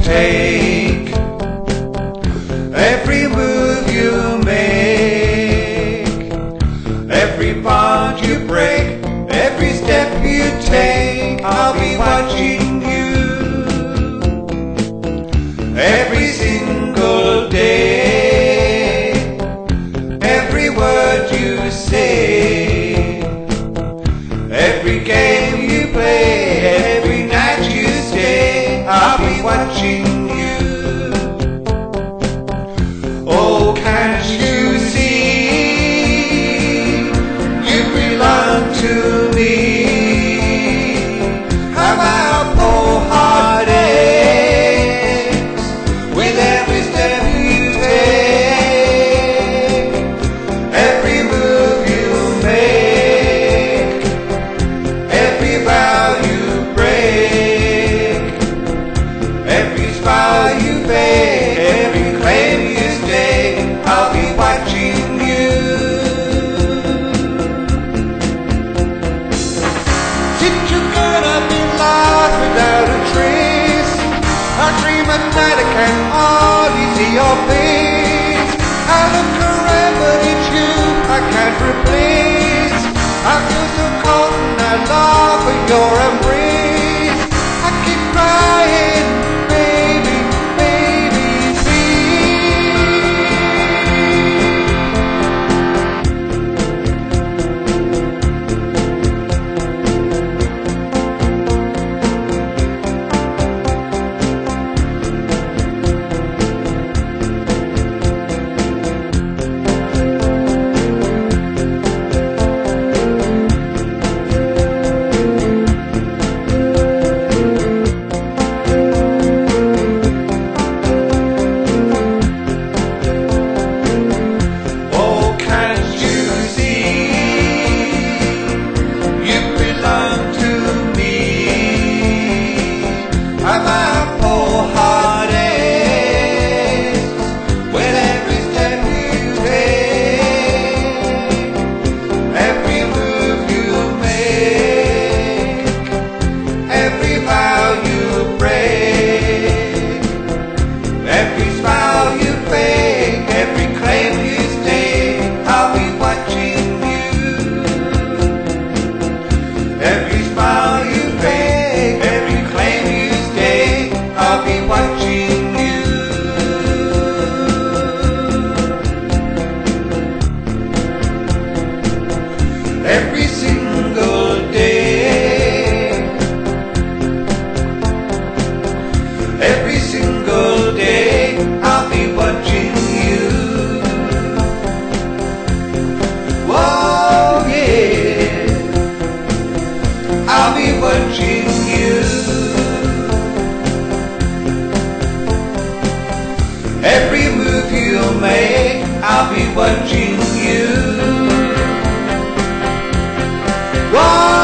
take, every move you make, every bond you break, every step you take, I'll be watching you every single day, every word you say, every game you play, every night you stay, I'll be watching you. Oh, can't you see, you belong to me. How my poor heart aches with every step you take, every move you make, every vow you break, every smile you fake, every claim you stake, I'll be watching you. Since you're gonna be lost without a trace, I dream at night I can hardly see your face. I look around but it's you I can't replace. I feel so cold and I long for your embrace. I keep crying, baby, baby, every single day, every single day, I'll be watching you. Whoa, yeah, I'll be watching you. Every move you make, I'll be watching you. Whoa.